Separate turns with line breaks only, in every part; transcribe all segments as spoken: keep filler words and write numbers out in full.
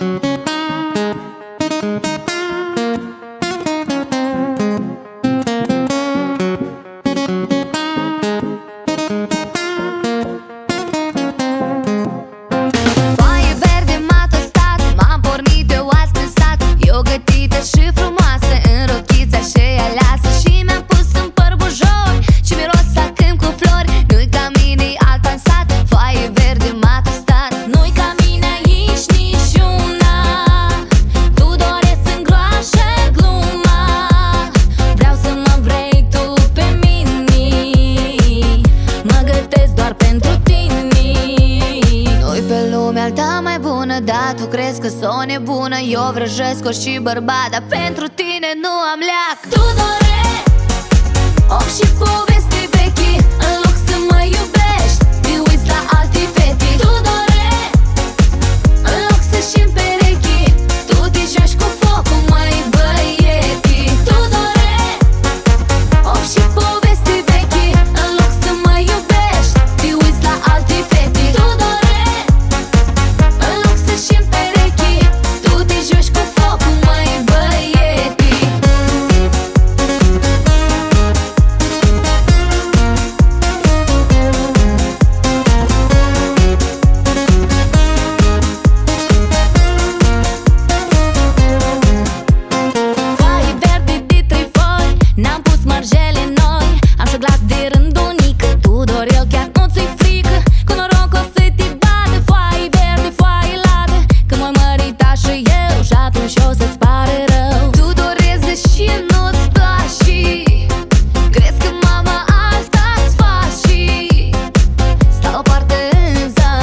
Da, tu crezi că s-o nebună, eu vrăjesc orice bărbat, dar pentru tine nu am leac. Tudore, ochi și povesti vechi, în loc să mă iubești, te uiți la alte fete. Tudore, în loc să-și-mi perechi, tu te joci cu focul, măi băieti. Tudore, ochi și povesti vechi, în loc să mă iubești, te uiți la alte fete. Tudore, în loc să-și-mi perechi, tu te joci cu focul, măi băieti. Foaie verde de trei foi, n-am pus marjele noi, am și glas de rândunic. Tudor, el chiar nu ți-i frică, cu noroc o să te bată. Foaie verde, foaie ladă, că m-am măritat și eu, și atunci o să-ți pare rău. Tu dorezi și nu-ți place, crezi că mama alta-ți face, stau o parte în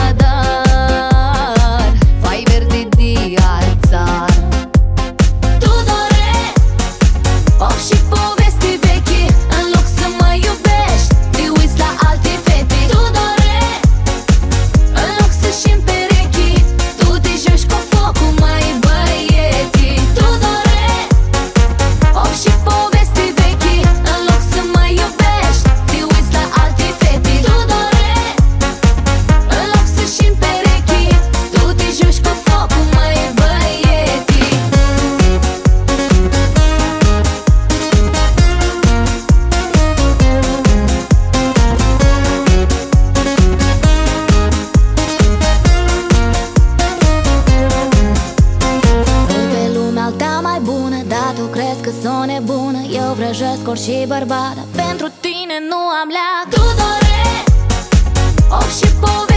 zadar, foaie verde de alt țar. Tudore, ochi și povesti vechi, în loc să mă iubești, te uiți la alte fete. Tudore, în loc să-și-mi perechi, tu te joci cu focul, măi băieti. Tudore, ochi și povesti vechi, în loc să mă iubești, te uiți la alte fete. Tudore, în loc să-și-mi perechi, tu te joci cu focul, măi băieti. Nu-i pe lumea alta mai bună, dar tu crezi că s-o nebună, eu vrăjesc orice bărbat, dar pentru tine nu am leac. Tudore, ochi și povesti